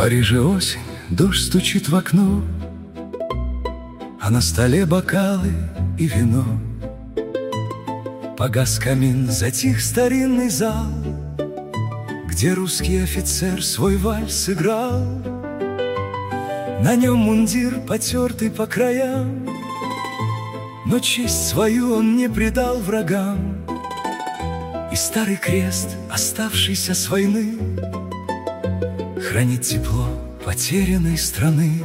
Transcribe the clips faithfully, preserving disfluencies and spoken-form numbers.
Париже осень, дождь стучит в окно, а на столе бокалы и вино. Погас камин, затих старинный зал, где русский офицер свой вальс играл. На нем мундир, потертый по краям, но честь свою он не предал врагам. И старый крест, оставшийся с войны, хранит тепло потерянной страны.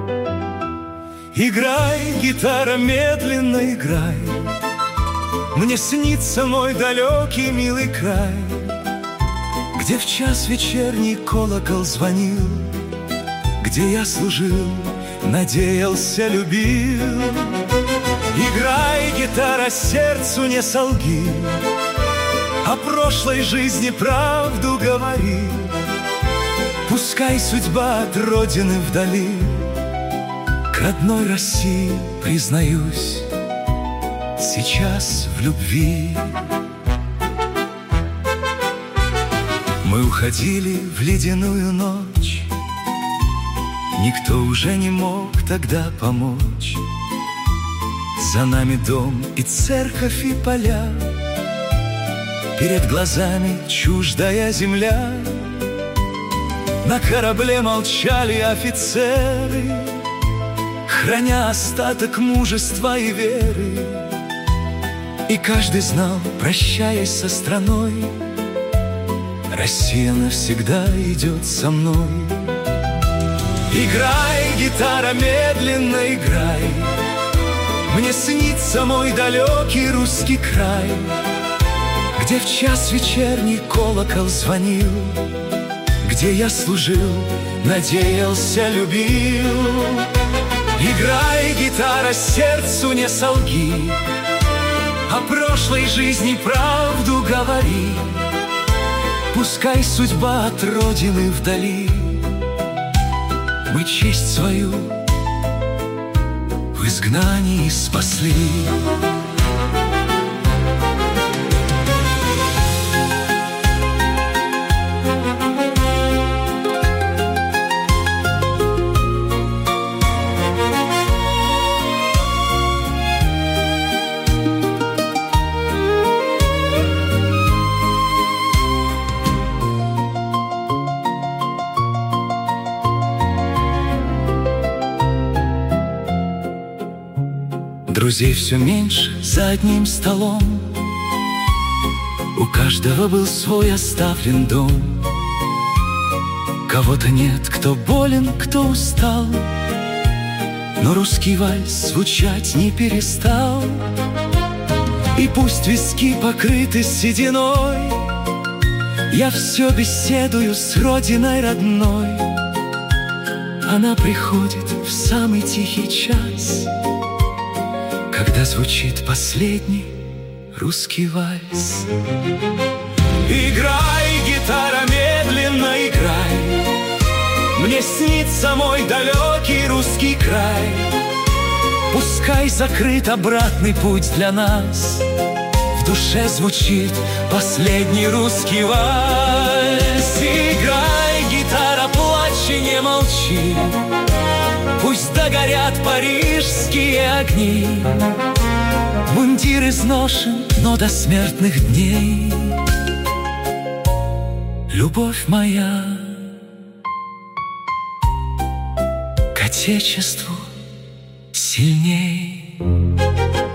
Играй, гитара, медленно играй, мне снится мой далекий милый край, где в час вечерний колокол звонил, где я служил, надеялся, любил. Играй, гитара, сердцу не солги, о прошлой жизни правду говори. Пускай судьба от родины вдали, к родной России, признаюсь, сейчас в любви. Мы уходили в ледяную ночь, никто уже не мог тогда помочь. За нами дом и церковь и поля, перед глазами чуждая земля. На корабле молчали офицеры, храня остаток мужества и веры. И каждый знал, прощаясь со страной, Россия навсегда идет со мной. Играй, гитара, медленно играй, мне снится мой далекий русский край, где в час вечерний колокол звонил, где я служил, надеялся, любил. Играй, гитара, сердцу не солги, о прошлой жизни правду говори. Пускай судьба от родины вдали, мы честь свою в изгнании спасли. Друзей все меньше за одним столом, у каждого был свой оставлен дом. Кого-то нет, кто болен, кто устал, но русский вальс звучать не перестал. И пусть виски покрыты сединой, я все беседую с родиной родной. Она приходит в самый тихий час, когда звучит последний русский вальс. Играй, гитара, медленно играй, мне снится мой далекий русский край. Пускай закрыт обратный путь для нас, в душе звучит последний русский вальс. Играй, гитара, плачь и не молчи, пусть догорят парижские огни. Мундир изношен, но до смертных дней любовь моя к Отечеству сильней.